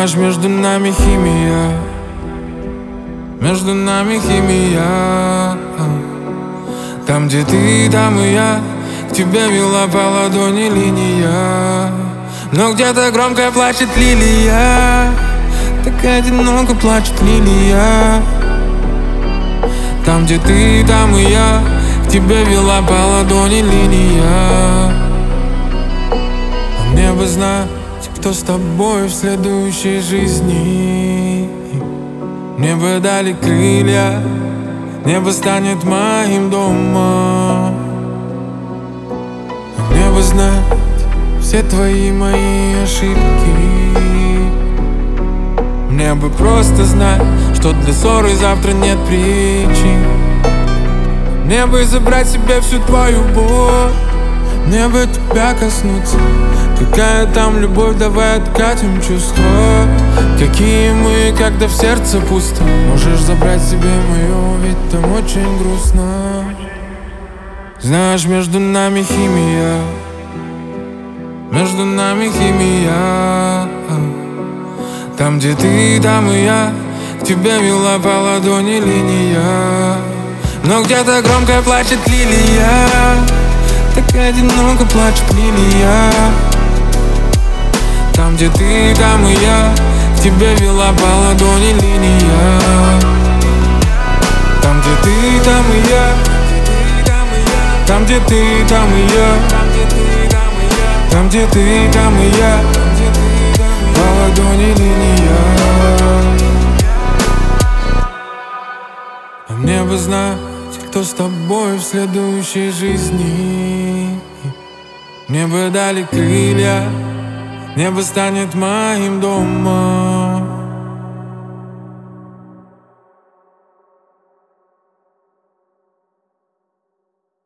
Знаешь, между нами химия, между нами химия. Там, где ты, там и я, к тебе вела по ладони линия. Но где-то громко плачет лилия, так одиноко плачет лилия. Там, где ты, там и я, к тебе вела по ладони линия. А мне бы знать, кто с тобой в следующей жизни. Мне бы дали крылья, небо станет моим домом. А мне бы знать все твои мои ошибки. Мне бы просто знать, что для ссоры завтра нет причин. Мне бы забрать себе всю твою боль, мне бы тебя коснуться. Какая там любовь, давай откатим чувства. Какие мы, когда в сердце пусто. Можешь забрать себе мое, ведь там очень грустно. Знаешь, между нами химия, между нами химия. Там, где ты, там и я, к тебе вела по ладони линия. Но где-то громко плачет лилия, так одиноко плачет лилия. Там, где ты, там и я, к тебе вела по ладони линия. Там, где ты, там и я, там, где ты, там и я, там, где ты, там и я, по ладони линия. А мне бы знать, кто с тобой в следующей жизни. Мне бы дали крылья, небо станет моим домом.